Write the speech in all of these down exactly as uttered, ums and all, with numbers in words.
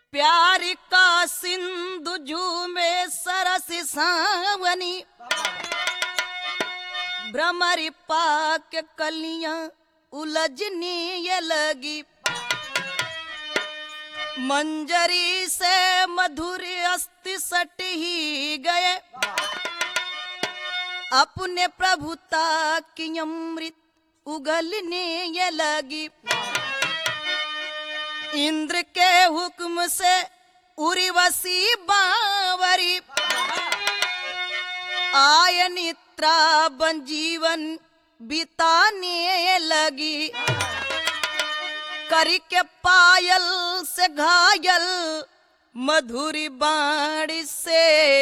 प्यार का सिंधु झूमे सरस सावनी, भ्रमर पाक कलियां उलझने ये लगी, मंजरी से मधुर अस्ति सट ही गए, अपने प्रभुता की अमृत उगलने ये लगी। इंद्र के हुक्म से उर्वशी बावरी, आय निद्रा बन जीवन बिताने लगी, करके पायल से घायल मधुरी बाणी से,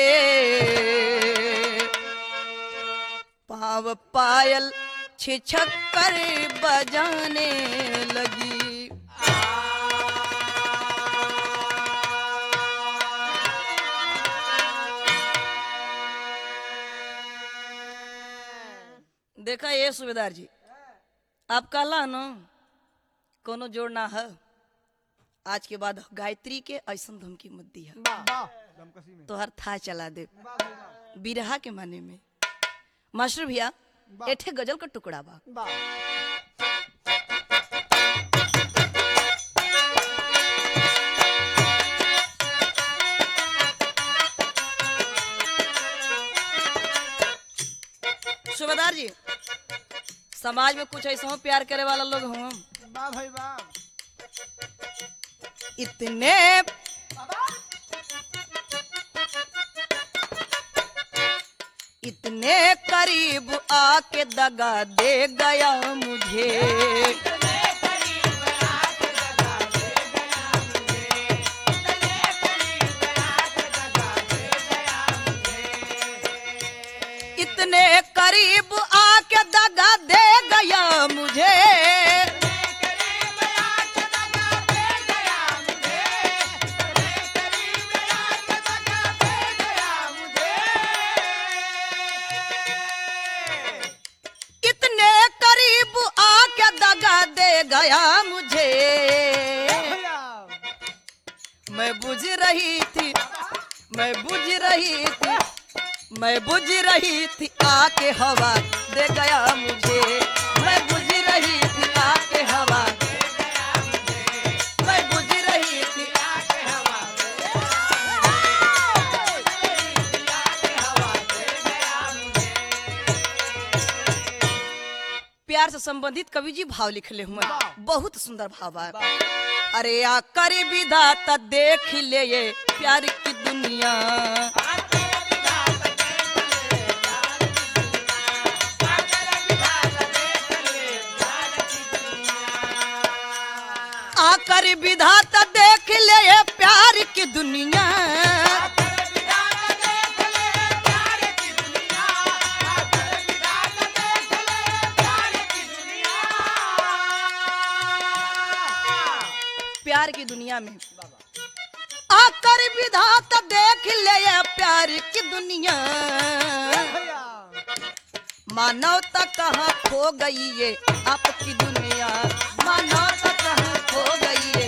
पाव पायल छिछक कर बजाने लगी। देखा ये सूबेदार जी, आप कहला न कोनो जोड़ ना है, आज के बाद गायत्री के ऐसा धमकी मत दी है तो हर था चला दे बिरहा के माने में। मास्टर भैया एठे गजल का टुकड़ा बा, सूबेदार जी समाज में कुछ ऐसा प्यार करे वाला लोग हों, वाह भाई वाह, इतने इतने करीब आके दगा दे गया मुझे, इतने करीब आके दगा दे गया मुझे, इतने करीब आके दगा दे गया मुझे। मैं बुझ रही थी मैं बुझ रही थी मैं बुझ रही थी आके हवा दे गया मुझे, मैं बुझ रही थी आके हवा दे गया मुझे, मैं बुझ रही थी आके हवा दे गया मुझे। प्यार से संबंधित कवि जी भाव लिखले हुए, बहुत सुंदर भाव है। अरे आकर विधाता देख ले ये प्यार की दुनिया, आकर विधाता देख ले ये प्यार की दुनिया, प्यार की दुनिया में आकर विधाता देख ले ये प्यार की दुनिया, मानवता कहाँ खो गई ये आपकी दुनिया, मानवता कहाँ खो गई ये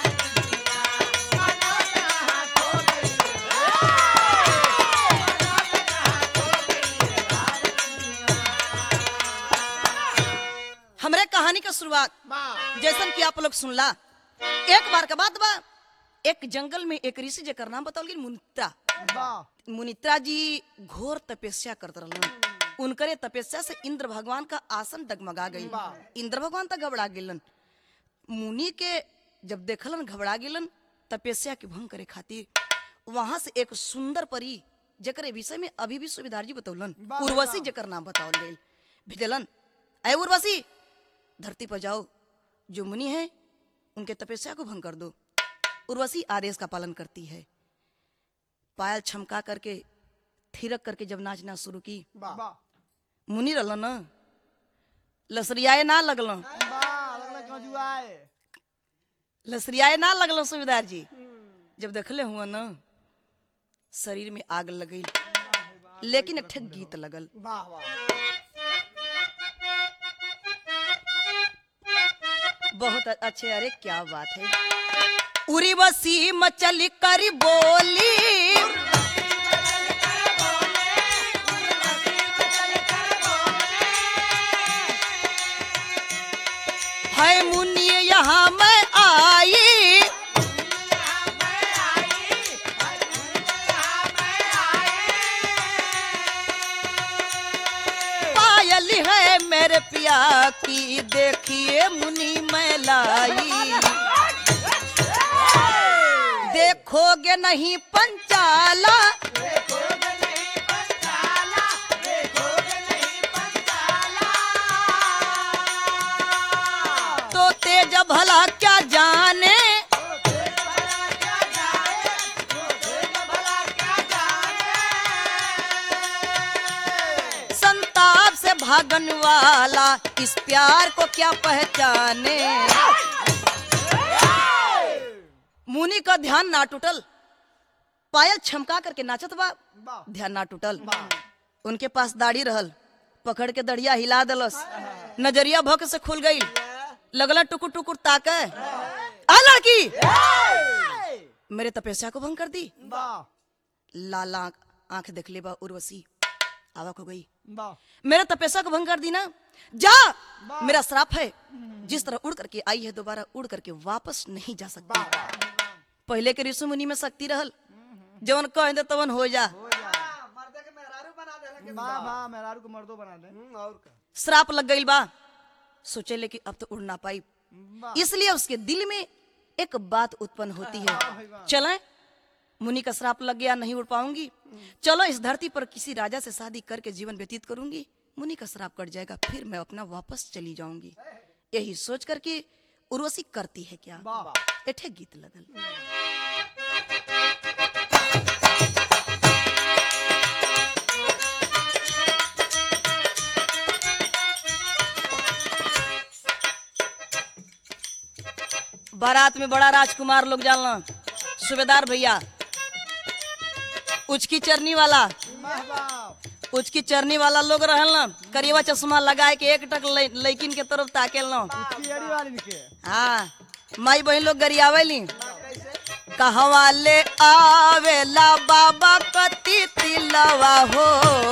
हमरे कहानी का शुरुआत जैसन कि आप लोग सुनला। एक बार का बात बा, एक जंगल में एक ऋषि जेकर नाम बताओ मुनित्रा, मुनित्रा जी घोर तपस्या करते रहलन। उनकरे तपस्या से इंद्र भगवान का आसन डगमगा गई, इंद्र भगवान तक घबरा गेलन। मुनि के जब देखलन घबरा गेलन तपस्या के भंग करे खातिर, वहां से एक सुंदर परी जेकर विषय में अभी भी सूबेदार जी बतौलन, उर्वशी जेकर नाम बतावल गई, भेजलन, ऐ उर्वशी धरती पर जाओ, जो मुनि है उनके तपस्या को भंग कर दो। उर्वशी आदेश का पालन करती है, पायल छमका करके थिरक करके जब नाचना शुरू की, मुनि रहल न लसरियाए ना लगल, लसरियाए ना लगल सूबेदार जी। जब देखले हुआ न शरीर में आग लगी, लेकिन एक ठे गीत लगल, बहुत अच्छे। अरे क्या बात है। उर्वशी मचल कर बोली, है मुनि यहाँ मैं आई, पायल है मेरे पिया की देखिए मुनि मैं लाई, देखोगे नहीं पंचाला, तो तेज भला क्या जाने, संताप से भागन वाला इस प्यार को क्या पहचाने। मुनि का ध्यान ना टूटल, पायल छमका करके नाचत बा, ध्यान ना टूटल। उनके पास दाढ़ी रहल, पकड़ के दढ़िया हिला दलस, नजरिया भौक से खुल गई, लगला टुकुर टुकुर ताके, आ लड़की मेरे तपस्या को भंग कर दी। लाल आंख देख ले बा उर्वशी, आवक हो गई, मेरे तपस्या को भंग कर दी ना, जा मेरा श्राप है, जिस तरह उड़ करके आई है दोबारा उड़ करके वापस नहीं जा सकती। पहले के ऋषि मुनि में शक्ति रहल, जवन कह दे तवन हो जा, श्राप लग गई बा, सोचे ले कि अब तो उड़ ना पाई, इसलिए उसके दिल में एक बात उत्पन्न होती है, चलें मुनि का श्राप लग गया नहीं उड़ पाऊंगी, चलो इस धरती पर किसी राजा से शादी करके जीवन व्यतीत करूंगी, मुनि का श्राप कट जाएगा, फिर मैं अपना वापस चली जाऊंगी। यही सोच करके उर्वशी करती है क्या, एठे गीत लगल। बारात में बड़ा राजकुमार लोग जानना, सूबेदार भैया, उचकी चरनी वाला, उचकी चरनी वाला लोग रहल ना, करीबा चश्मा लगाए के एक टक लड़किन के तरफ ताकेल ना, हाँ माई बहन लोग गरियावेली, कहवा ले आवेला बाबा कति तिलवा हो,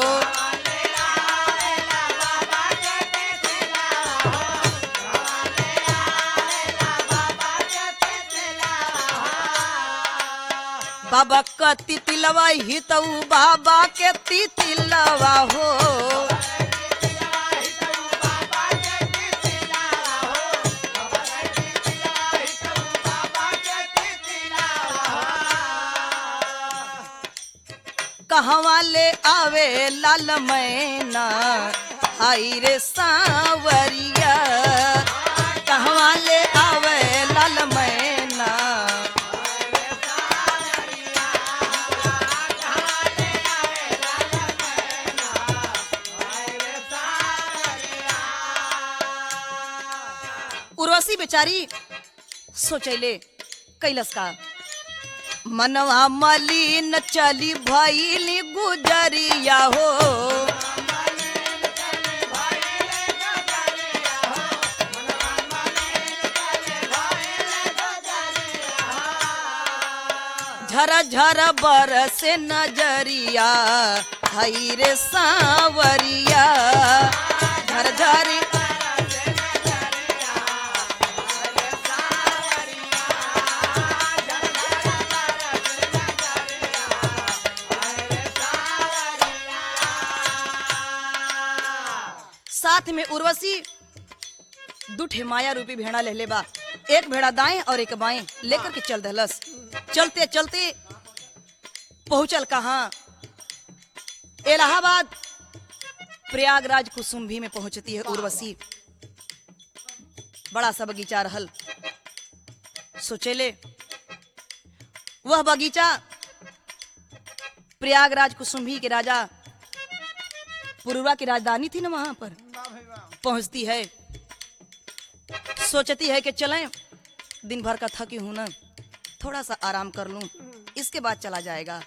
बाबा कति तिलवा ही तो बाबा के ती तिलवा हो, कहवा ले आवे लाल मैना हाय रे सांवरिया, कहवा ले आवे लाल मैना, उर्वशी बेचारी सोचैले कैलस का, मनवा मलिन चली भइली गुजरिया हो, झर झर बरसे नजरिया हाय रे सांवरिया, झर झर साथ में उर्वशी दुठे माया रूपी भेड़ा ले ले बा, एक भेड़ा दाएं और एक बाएं लेकर के चल दहलस। चलते चलते पहुंचल कहाँ, इलाहाबाद प्रयागराज कुसुम्भी में पहुंचती है उर्वशी। बड़ा सा बगीचा रहल, सोचेले वह बगीचा प्रयागराज कुसुम्भी के राजा पुरुरा की राजधानी थी ना, वहां पर पहुंचती है, सोचती है कि चलें दिन भर का थकी हूं ना, थोड़ा सा आराम कर लूं, इसके बाद चला जाएगा।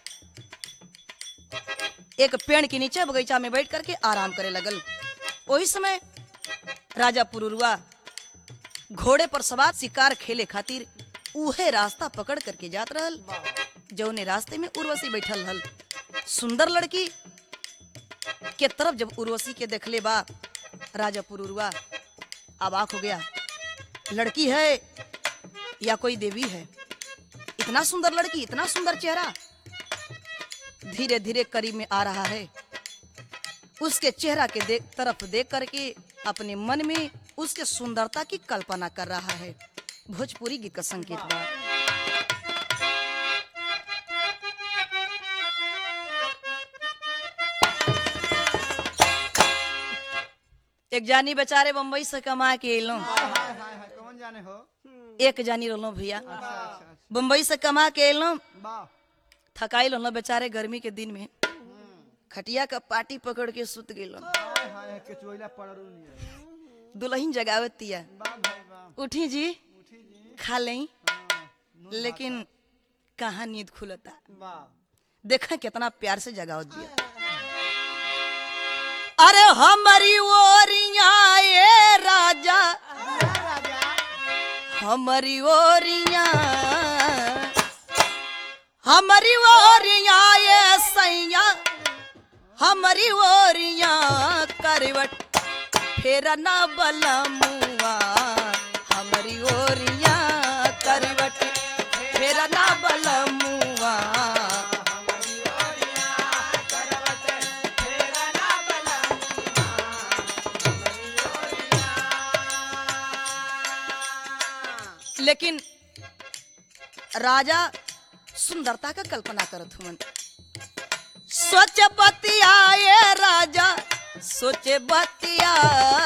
एक पेड़ के नीचे बगीचा में बैठ करके आराम करे लगल। वही समय राजा पुरुरवा घोड़े पर सवार शिकार खेले खातिर उहे रास्ता पकड़ करके जात रहल। जौने रास्ते में उर्वशी बैठल रहल। सुंदर लड़की के तरफ जब उर्वशी के देखले बा राजा पुरुरवा अबाक हो गया। लड़की है या कोई देवी है? इतना सुंदर लड़की, इतना सुंदर चेहरा। धीरे धीरे करीब में आ रहा है। उसके चेहरा के देख तरफ देख करके अपने मन में उसके सुंदरता की कल्पना कर रहा है। भोजपुरी गीत का संकेत बा। एक जानी बेचारे बम्बई से कमा के एलो। कौन जाने हो? एक जानी रहलो भैया, बम्बई से कमा के एलो। थकाई रहलो बेचारे गर्मी के दिन में। खटिया का पाटी पकड़ के सुत गेलो। दुल्हन जगावतिया, उठी जी खा लें, लेकिन कहाँ नींद खुलता। देखा कितना प्यार से जगावत दिया। अरे हमारी ओरिया ये राजा, हमारी ओरिया, हमारी ओरिया ये सैया, हमारी ओरिया करवट फेरा ना बलमुआ, हमारी ओरिया करवट फेरा ना बलमुआ। लेकिन राजा सुंदरता का कल्पना करत हुवन। सोच बतिया ये राजा, सोचे बतिया,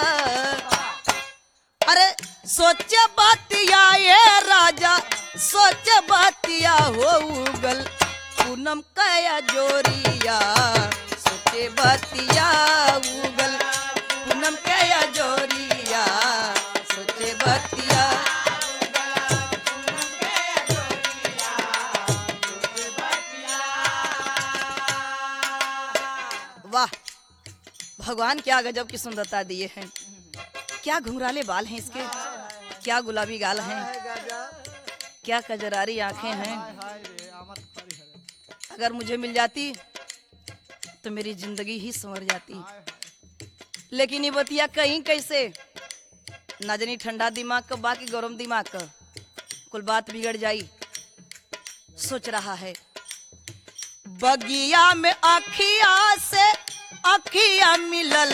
अरे सोच बतिया ये राजा, सोच बतिया हो उगल पूनम कया जोरिया, सोचे बतिया उगल पूनम कया जोरिया, सोचे बतिया। वाह, भगवान क्या गजब की सुंदरता दिए हैं। क्या घुंघराले बाल हैं इसके, क्या गुलाबी गाल हैं, क्या कजरारी आंखें हैं। अगर मुझे मिल जाती तो मेरी जिंदगी ही संवर जाती। लेकिन ये बतिया कहीं कैसे, ना जानी ठंडा दिमाग का बाकी गरम दिमाग का, कुल बात बिगड़ जाई। सोच रहा है बगिया में अखिया से अखिया मिलल,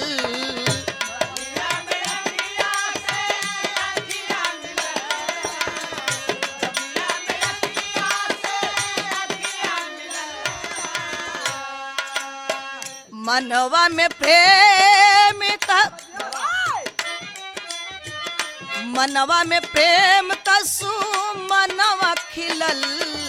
मनवा में प्रेम का, मनवा में प्रेम का सुमनवा खिलल,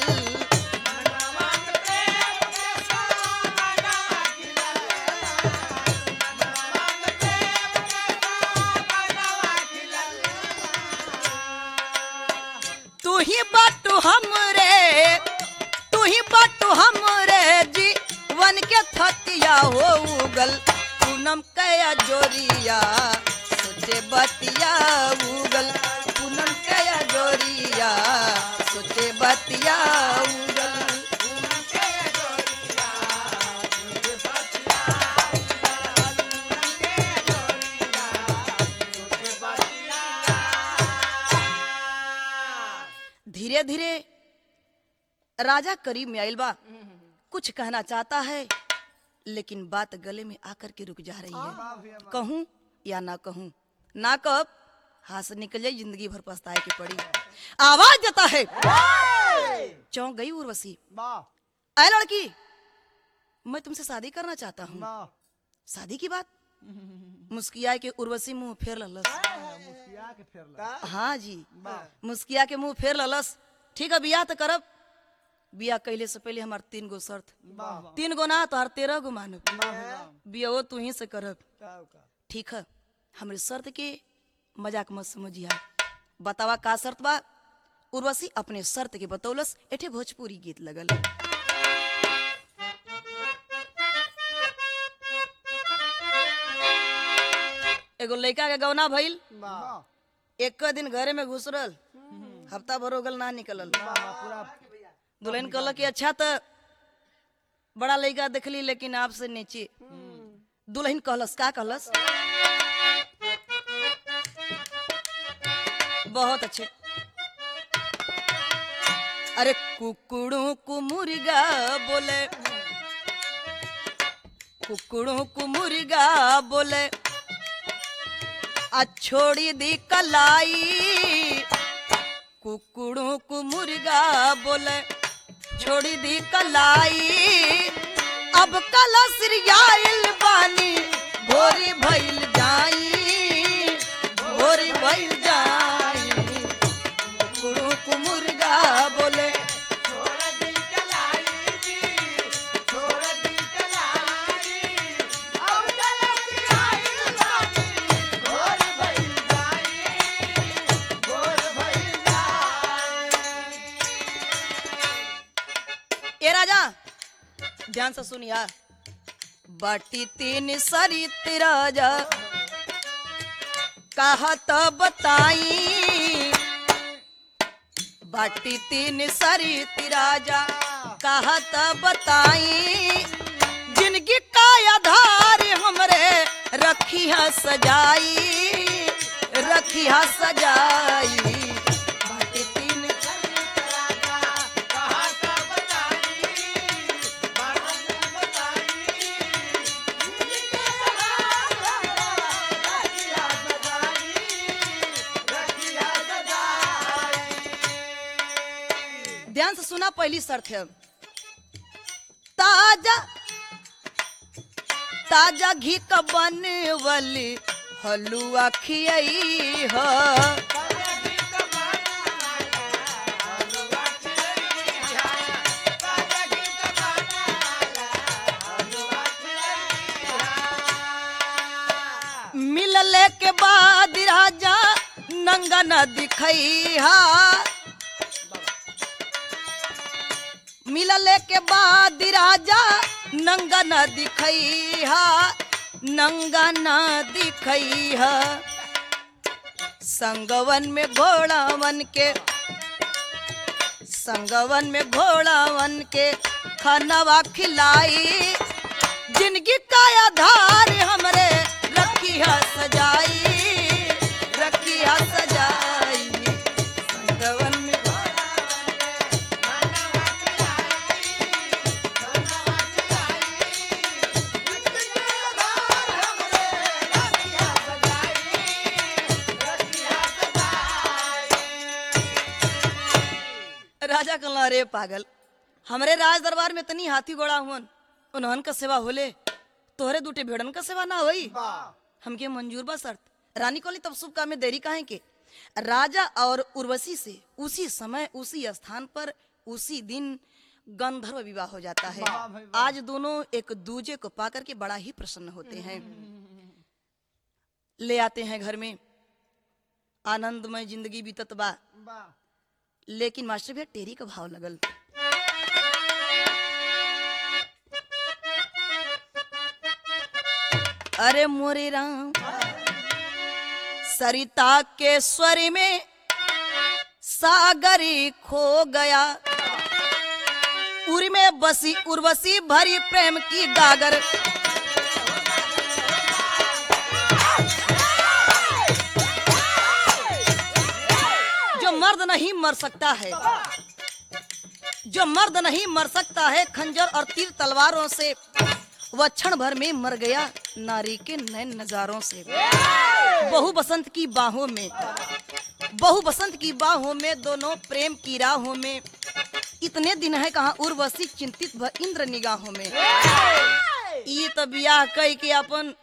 तू ही बाटू हमरे, तू ही बाटू हमरे जीवन के थतिया हो उगल पूनम कया जोरिया, सोचे बतिया उगल पूनम कया जोरिया, सोचे बतिया उगल पूनम कया जोरिया, सोचे बतिया पूनम कया जोरिया, सोचे बतिया। धीरे धीरे राजा करीब में आइल बा। कुछ कहना चाहता है लेकिन बात गले में आकर के रुक जा रही है। कहूं या ना कहूं, ना कब हाथ से निकल जाए, जिंदगी भर पछताए की पड़ी। आवाज देता है, चौंक गई उर्वशी। ऐ लड़की, मैं तुमसे शादी करना चाहता हूँ। शादी की बात? मुस्किया के उर्वशी मुंह फेर ललस। हाँ जी, मुस्किया के मुंह फेर ललस। ठीक है, बियाह तो करब। बियाह कैले से पहले हमार तीन गो शर्त, तीन गो ना तो हर तेरह गो मानब। बियाह तू ही से करब। ठीक है, हमारे शर्त के मजाक मत समझिया। बतावा का शर्त बा? उर्वशी अपने शर्त के बतौलस। एठे भोजपुरी गीत लगल। एगो लड़का के गौना भइल। एक दिन घरे में घुसरल, हफ्ता भर हो गल ना निकलल। पूरा दुल्हन कहल कि अच्छा तो बड़ा लड़का देखली लेकिन आपसे नीचे। दुल्हन कहलस का कहलस, बहुत अच्छे। अरे कुकड़ों को मुर्गा बोले, कुकड़ों को मुर्गा बोले, आ छोड़ी दी कलाई। कुकड़ों को मुर्गा बोले, छोड़ी दी कलाई। अब कला सिरियाइल बानी, भोरी भइल जाई, भोरी भइल जाई। कुकड़ों को मुर्गा बोले, ए राजा ध्यान से सुनिया। बाटी तीन सरित राजा कहा तो बताई। बाटी तीन सरित राजा कहा तो बताई। जिनकी का आधार हमरे रखिया सजाई, रखिया सजाई। बाटी तीन ध्यान से सुना। पहली शर्त है ताजा ताजा घी का बनवली हलुआ खियाई हो। मिलले के बाद राजा नंगा न दिखई हा। मिलले के बाद राजा नंगा न दिखई हा, नंगा न दिखई हा। संगवन में घोड़ावन के, संगवन में घोड़ावन के खानवा खिलाई। जिनकी का आधार हमरे रखिया सजाई, रखिया सजाई। संगवन में राजा कहला, अरे पागल, हमरे राज दरबार में इतनी हाथी घोड़ा हुन, उन्हन का सेवा होले, तोहरे दूटे भेड़न का सेवा ना होई। हमके मंजूर बा शर्त। रानी कहली तब शुभ काम में देरी काहे के। राजा और उर्वशी से उसी समय उसी स्थान पर उसी दिन गंधर्व विवाह हो जाता है। आज दोनों एक दूजे को पाकर के बड़ा ही प्रसन्न होते हैं। ले आते हैं घर में, आनंदमय जिंदगी बीतत बा। लेकिन मास्टर भैया टेरी का भाव लगल। अरे मोरे राम, सरिता के स्वर में सागरी खो गया। उर में बसी उर्वशी भरी प्रेम की गागर। जो मर्द नहीं मर सकता है, जो मर्द नहीं मर सकता है खंजर और तीर तलवारों से, वह क्षण भर में मर गया नारी के नैन नजारों से। बहु बसंत की बाहों में, बहु बसंत की बाहों में, दोनों प्रेम की राहों में। इतने दिन है कहाँ उर्वशी चिंतित भ इंद्र निगाहों में। ये तो बियाह कई के अपन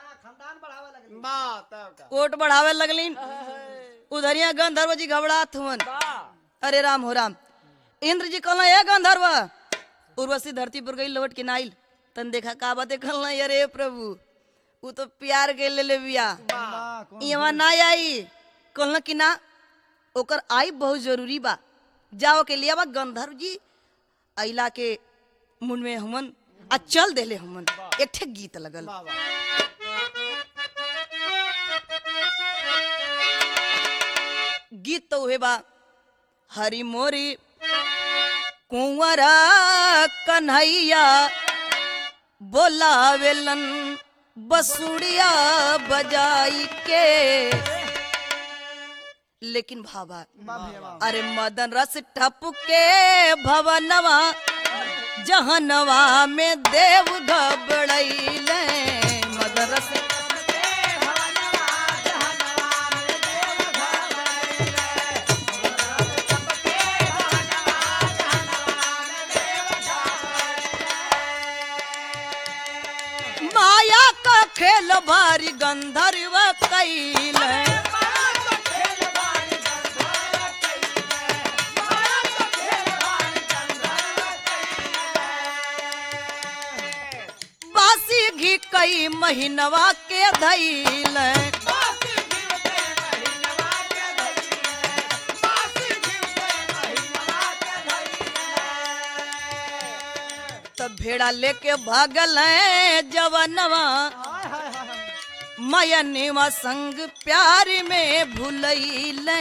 कोट बढ़ावे लगलीन। उधरिया गंधर्व जी घबरात हुवन। अरे राम हो राम। इंद्र जी कहला, ए गंधर्व। उर्वशी धरती पर गई लौट के नाइल। तन देखा का बातें कहला, अरे प्रभु वो तो प्यार के ले ले बिया यहाँ ना आई। कहला कि ना, ओकर आई बहुत जरूरी बा, जाओ के लिया बा। गंधर्व जी अइला के मुंड में हमन आ चल देले हमन। एक ठे गीत लगल। गीत तो उहे बा हरि मोरी कुंवरा कन्हैया बोलावेलन बसुड़िया बजाई के। लेकिन भावा वाह भैया वाह। अरे मदन रस ठपके भवनवा जहनवा में देव घबड़ैले। मदन रस माया का खेल भारी गंधर्व कैले। बासी घी कई महीनवा के धैल। तब भेड़ा लेके भागल जवनवा हाय हाय हाय हाय। मयनवा संग प्यार में भूलैले।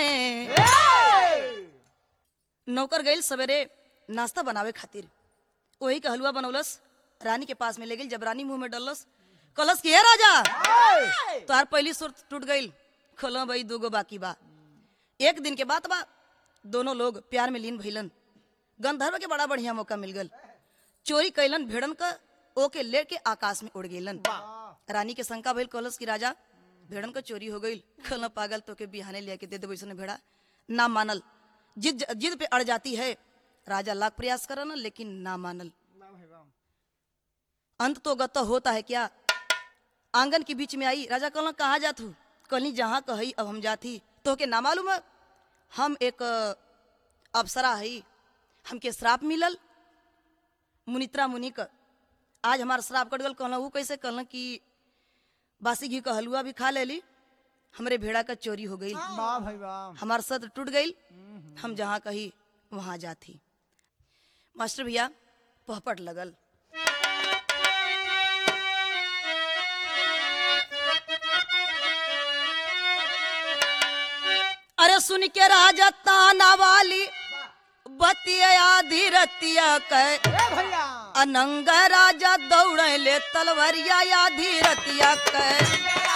नौकर गइल सवेरे नाश्ता बनावे खातिर, वही का हलवा बनौलस, रानी के पास में ले गई। जब रानी मुंह में डलस कलस की, हे राजा तार पहली सुर टूट गई, खोलो भाई दूगो बाकी बा। एक दिन के बाद बा दोनों लोग प्यार में लीन भइलन। गंधर्व के बड़ा बढ़िया मौका मिल गल, चोरी कैलन भेड़न का, ओके लेके आकाश में उड़ गेलन। रानी के शंका भइल, कलस की राजा भेड़न का चोरी हो गई। खल पागल तो के बिहाने लेके दे दे वैसने भेड़ा ना मानल, जिद जिद पे अड़ जाती है। राजा लाख प्रयास करन लेकिन ना मानल। वाह भाई वाह। अंत तो गत होता है क्या। आंगन के बीच में आई, राजा कहला कहाँ जात हूँ। कहली जहाँ कही अब हम जाती। तो के ना मालूम है हम एक अप्सरा है, हमके श्राप मिलल मुनित्रा मुनि का, आज हमारा श्राप कट गल। कहला वो कैसे। कहला कि बासी घी का हलवा भी खा लेली, हमरे भेड़ा का चोरी हो गई, वाह भाई वाह। हमार सत्र टूट गई, हम जहाँ कही वहां जाती। मास्टर भैया पहपट लगल। अरे सुन के राजा ताना वाली बतिया धीरतिया कह, ए भैया अनंग राजा दौड़े ले तलवरिया या धीरतिया कह।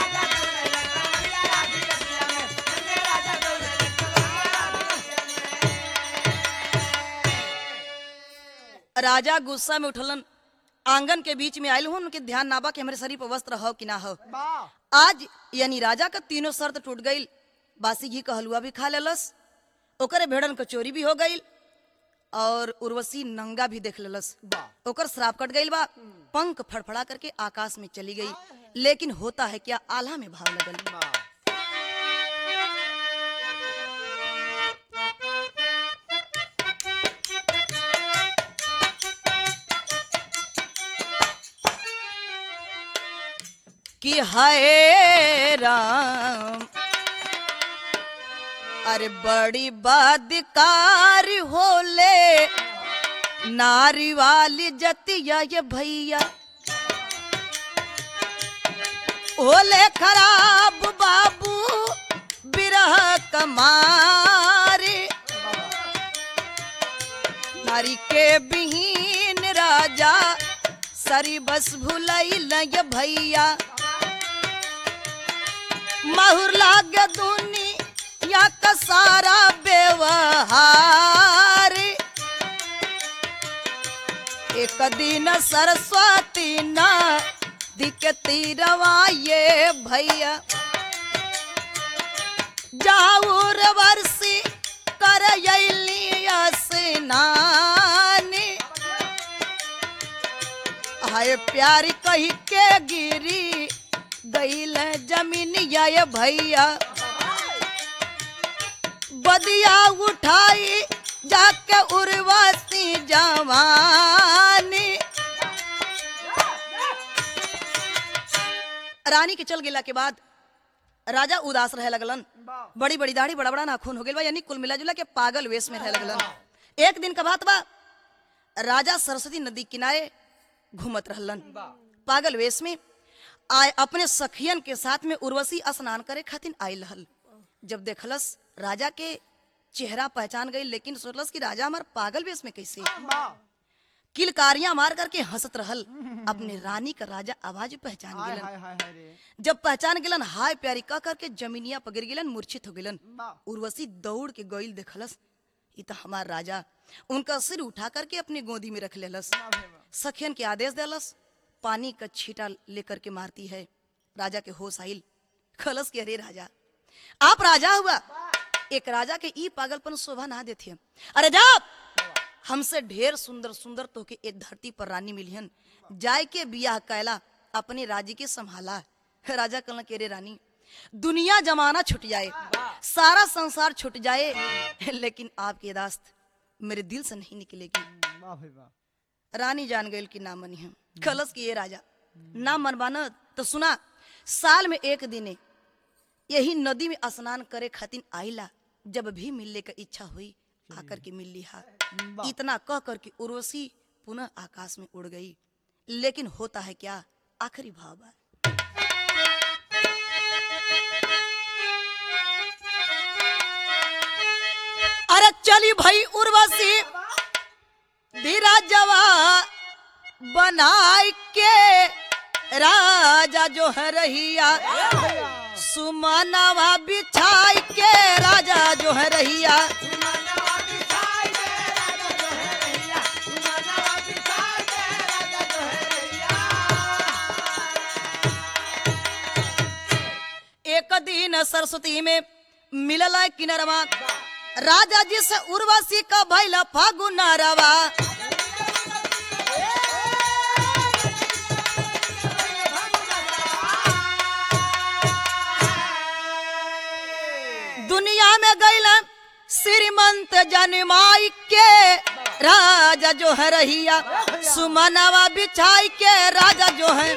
राजा गुस्सा में उठलन, आंगन के बीच में आयल हूं, उनके ध्यान ना बा कि हमारे शरीर पर वस्त्र हो कि ना हो। वाह। आज यानी राजा का तीनों शर्त टूट गई। बासी घी का हलवा भी खा लेलस, ओकरे भेड़न का चोरी भी हो गई, और उर्वशी नंगा भी देख लेलस। वाह। ओकर श्राप कट गई बा, पंख फड़फड़ा करके आकाश में चली गई। लेकिन होता है क्या, आल्हा में भाव लगल। वाह। कि हाय राम अरे बड़ी बदकार होले नारी वाली जतिया ये भैया, होले खराब बाबू बिरह कमारी। नारी के बिहीन राजा सरी बस भुलैल ये भैया, माहुर लागे दुनिया का सारा व्यवहार। एक दिन सरस्वती ना दिके तीरवा ये भैया, जाऊर वर्षी कर स्नानी। हाय प्यारी कही के गिरी गईल जमीनिया ये भैया, बदिया उठाई जाके उर्वशी जवानी। रानी के चल गेला के बाद राजा उदास रहे लगलन, बड़ी बड़ी दाढ़ी बड़ा बड़ा नाखून हो गया, यानी कुल मिला जुला के पागल वेश में रहे लगलन। एक दिन का बात बा, राजा सरस्वती नदी किनारे घूमत रहलन पागल वेश में। आए अपने सखियन के साथ में उर्वशी स्नान करे खातिर आयल रहल। जब देखलस राजा के चेहरा पहचान गई, लेकिन सोचलस कि राजा हमार पागल भी इसमें कैसे। वाह किलकारियां मार करके हंसत रहल। अपने रानी का राजा आवाज पहचान हाय गेलन। हाय हाय हाय रे जब पहचान गेलन, हाय प्यारी कह करके जमीनिया पर गिर गेलन, मूर्छित हो गेलन। वाह उर्वशी दौड़ के गईल देखलस, ई तो हमार राजा। उनका सिर उठा करके अपनी गोदी में रख लेलस। वाह भाई वाह सखियन के आदेश देलस, पानी का छींटा लेकर के मारती है। राजा के होश आइल, खलस के अरे राजा आप राजा हुआ, एक राजा के ई पागलपन शोभा ना देती। अरे जा, हमसे ढेर सुंदर सुंदर तो के एक धरती पर रानी मिलियन, जाय के बियाह कैला, अपने राजी के संभाला। राजा कहला के रे रानी, दुनिया जमाना छुट जाए, सारा संसार छुट जाए, लेकिन आपकी दास्त मेरे दिल से नहीं निकलेगी। वाह भाई वाह रानी जान गई कि ना मनी हम। खलस की ये राजा ना मनवाना तो सुना, साल में एक दिने यही नदी में स्नान करे खातिर आइला, जब भी मिलने का इच्छा हुई आकर के मिल लिहा। इतना कह कर के उर्वशी पुनः आकाश में उड़ गई। लेकिन होता है क्या, आखिरी भाव है। अरे चली भाई उर्वशी धीराजवा बनाए के, राजा जो है रहिया सुमनवा बिछाई के, राजा जो है रहिया। एक दिन सरस्वती में मिलल किनरवा, राजा जी से उर्वशी का भैला फागुना रवा। दुनिया में गैला श्रीमंत जनमाई के, राजा जो है रहिया सुमनवा बिछाई के, राजा जो है।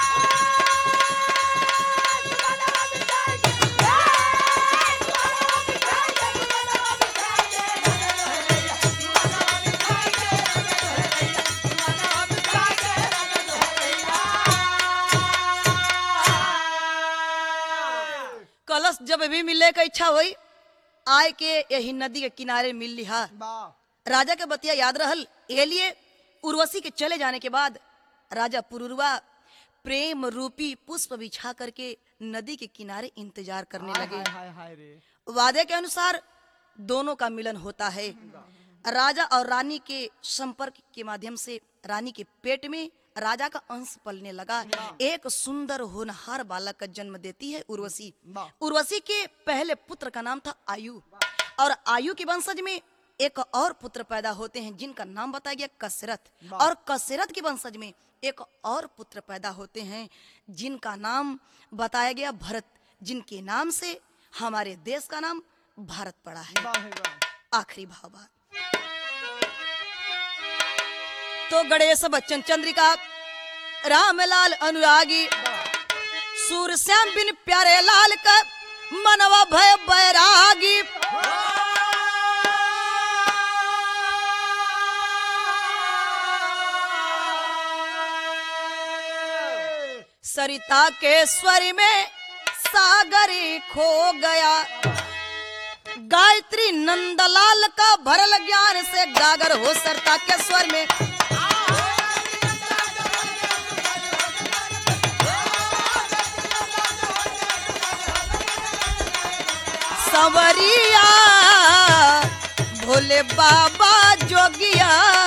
कलश जब भी मिलने का इच्छा हुई, आय के यही नदी के किनारे मिल लिहा। वाह राजा के बतिया याद रहल, ये लिए उर्वशी के चले जाने के बाद राजा पुरुरवा प्रेम रूपी पुष्प बिछा करके नदी के किनारे इंतजार करने हाय लगे। हाय हाय हाय रे वादे के अनुसार दोनों का मिलन होता है। राजा और रानी के संपर्क के माध्यम से रानी के पेट में राजा का अंश पलने लगा। एक सुंदर होनहार बालक का जन्म देती है उर्वशी। उर्वशी के पहले पुत्र का नाम था आयु, और आयु के वंशज में एक और पुत्र पैदा होते हैं जिनका नाम बताया गया कसरत, और कसरत के वंशज में एक और पुत्र पैदा होते हैं जिनका नाम बताया गया भरत, जिनके नाम से हमारे देश का नाम भारत पड़ा है। वाह भाई वाह आखिरी भाव बात तो गणेश बच्चन चंद्रिका, रामलाल अनुरागी, सूरश्याम बिन प्यारे लाल का मनवा भय बैरागी। सरिता के स्वर में सागरी खो गया, गायत्री नंदलाल का भरल ज्ञान से गागर हो सरता के स्वर में। सवरिया भोले बाबा जोगिया